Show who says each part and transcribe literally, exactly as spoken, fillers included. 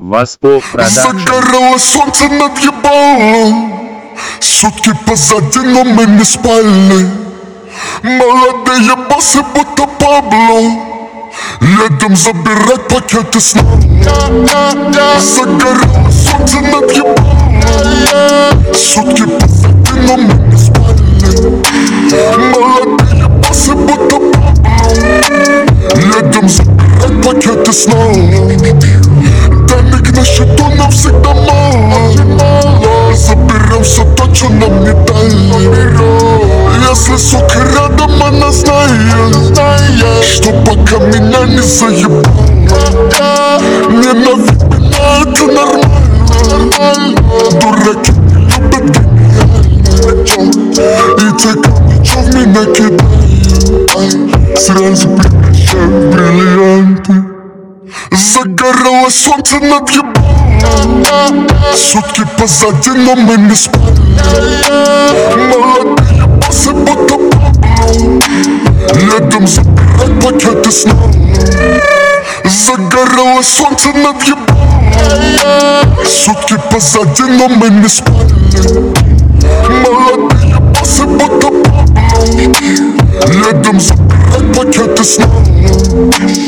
Speaker 1: Воспо продакшн.
Speaker 2: Загорело солнце над ебалом, сутки позади, но мы не спали. Молодые боссы, будто Пабло, едем забирать пакеты с нами. Загорело солнце над ебалом, сутки позади, но мы не спали. Молодые боссы, будто Пабло, едем забирать пакеты с нами. Денег на счету нам всегда мало, заберем все то, что нам не дали. Если сука рядом, она знает, что пока меня не заебала. Ненавидь меня, это нормально. Дураки не любят гениально. И те камни, что в меня кидают, сразу превращают в бриллианты. Загорело солнце над ебалом, сутки позади, но мы не спали. Молодые боссы, будто Пабло, едем забирать пакеты с нами. Загорело солнце над ебалом, сутки позади, но мы не спали. Молодые боссы, будто Пабло, едем забирать пакеты с нами.